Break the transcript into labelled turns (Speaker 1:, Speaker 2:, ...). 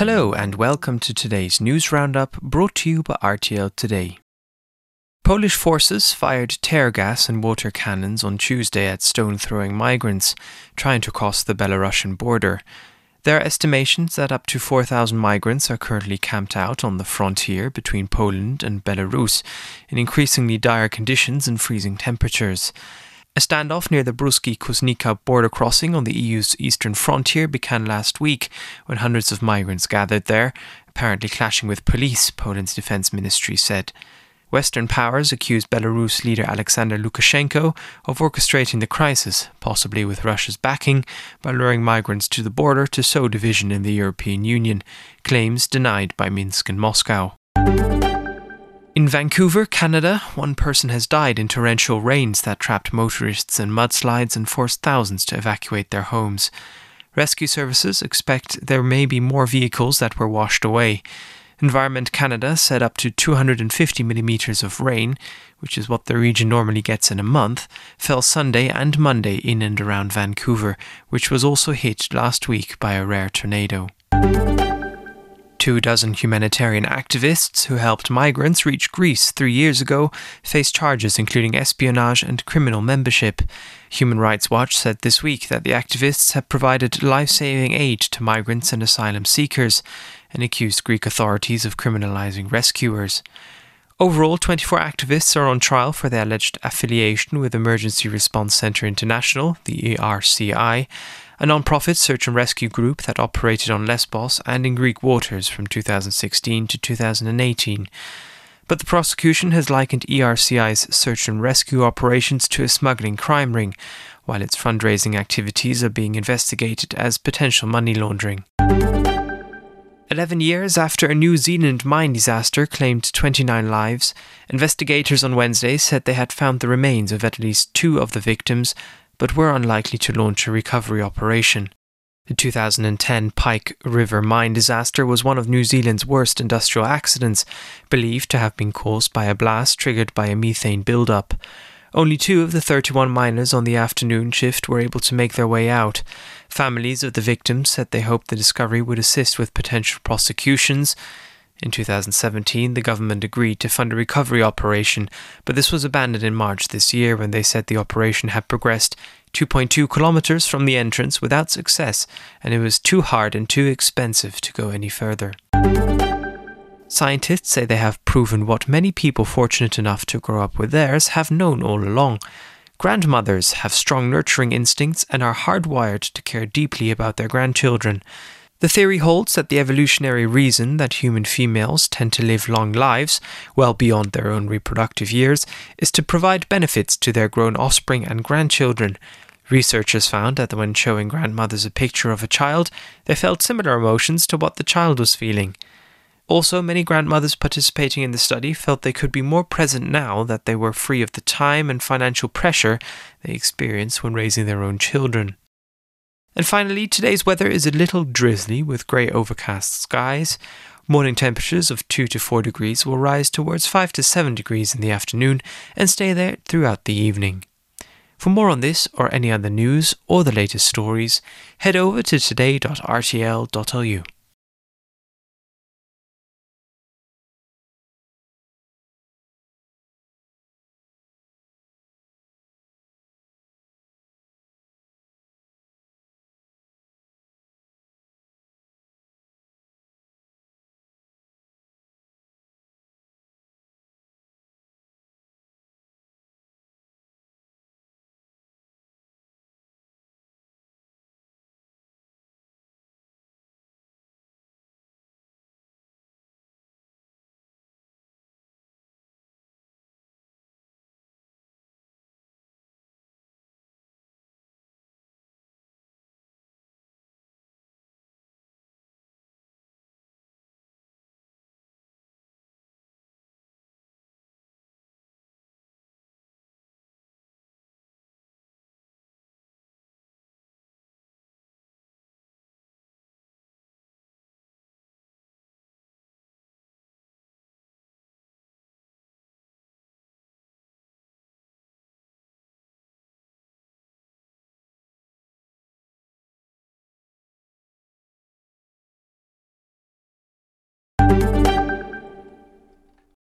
Speaker 1: Hello and welcome to today's news roundup brought to you by RTL Today. Polish forces fired tear gas and water cannons on Tuesday at stone-throwing migrants trying to cross the Belarusian border. There are estimations that up to 4,000 migrants are currently camped out on the frontier between Poland and Belarus in increasingly dire conditions and freezing temperatures. A standoff near the Brusky-Kusnica border crossing on the EU's eastern frontier began last week when hundreds of migrants gathered there, apparently clashing with police, Poland's defense ministry said. Western powers accused Belarus leader Alexander Lukashenko of orchestrating the crisis, possibly with Russia's backing, by luring migrants to the border to sow division in the European Union, claims denied by Minsk and Moscow. In Vancouver, Canada, one person has died in torrential rains that trapped motorists in mudslides and forced thousands to evacuate their homes. Rescue services expect there may be more vehicles that were washed away. Environment Canada said up to 250 millimetres of rain, which is what the region normally gets in a month, fell Sunday and Monday in and around Vancouver, which was also hit last week by a rare tornado. 24 humanitarian activists who helped migrants reach Greece 3 years ago face charges including espionage and criminal membership. Human Rights Watch said this week that the activists have provided life-saving aid to migrants and asylum seekers and accused Greek authorities of criminalising rescuers. Overall, 24 activists are on trial for their alleged affiliation with Emergency Response Centre International, the ERCI, a non-profit search and rescue group that operated on Lesbos and in Greek waters from 2016 to 2018. But the prosecution has likened ERCI's search and rescue operations to a smuggling crime ring, while its fundraising activities are being investigated as potential money laundering. 11 years after a New Zealand mine disaster claimed 29 lives, investigators on Wednesday said they had found the remains of at least 2 of the victims, but were unlikely to launch a recovery operation. The 2010 Pike River mine disaster was one of New Zealand's worst industrial accidents, believed to have been caused by a blast triggered by a methane buildup. Only 2 of the 31 miners on the afternoon shift were able to make their way out. Families of the victims said they hoped the discovery would assist with potential prosecutions. In 2017, the government agreed to fund a recovery operation, but this was abandoned in March this year when they said the operation had progressed 2.2 kilometres from the entrance without success, and it was too hard and too expensive to go any further. Scientists say they have proven what many people fortunate enough to grow up with theirs have known all along. Grandmothers have strong nurturing instincts and are hardwired to care deeply about their grandchildren. The theory holds that the evolutionary reason that human females tend to live long lives, well beyond their own reproductive years, is to provide benefits to their grown offspring and grandchildren. Researchers found that when showing grandmothers a picture of a child, they felt similar emotions to what the child was feeling. Also, many grandmothers participating in the study felt they could be more present now that they were free of the time and financial pressure they experience when raising their own children. And finally, today's weather is a little drizzly with grey overcast skies. Morning temperatures of 2 to 4 degrees will rise towards 5 to 7 degrees in the afternoon and stay there throughout the evening. For more on this or any other news or the latest stories, head over to today.rtl.lu.